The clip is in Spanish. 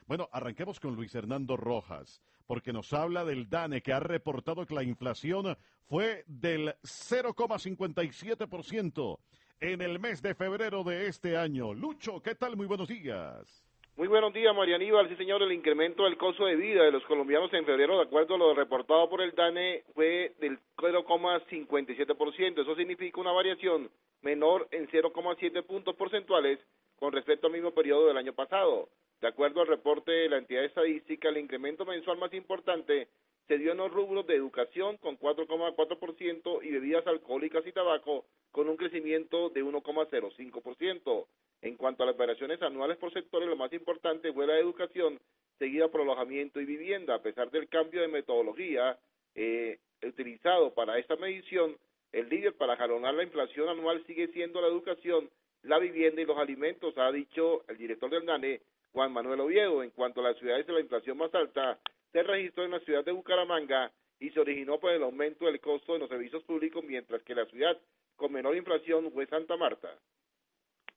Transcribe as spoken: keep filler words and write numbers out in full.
Bueno, arranquemos con Luis Hernando Rojas, porque nos habla del DANE, que ha reportado que la inflación fue del cero coma cincuenta y siete por ciento en el mes de febrero de este año. Lucho, ¿qué tal? Muy buenos días. Muy buenos días, María Aníbal. Sí, señor, el incremento del costo de vida de los colombianos en febrero, de acuerdo a lo reportado por el DANE, fue del cero coma cincuenta y siete por ciento. Eso significa una variación menor en cero coma siete puntos porcentuales con respecto al mismo periodo del año pasado. De acuerdo al reporte de la entidad estadística, el incremento mensual más importante se dio en los rubros de educación con cuatro coma cuatro por ciento y bebidas alcohólicas y tabaco con un crecimiento de uno coma cero cinco por ciento. En cuanto a las variaciones anuales por sectores, lo más importante fue la educación, seguida por alojamiento y vivienda. A pesar del cambio de metodología eh, utilizado para esta medición, el líder para jalonar la inflación anual sigue siendo la educación, la vivienda y los alimentos, ha dicho el director del DANE, Juan Manuel Oviedo. En cuanto a las ciudades de la inflación más alta, se registró en la ciudad de Bucaramanga y se originó por el aumento del costo de los servicios públicos, mientras que la ciudad con menor inflación fue Santa Marta.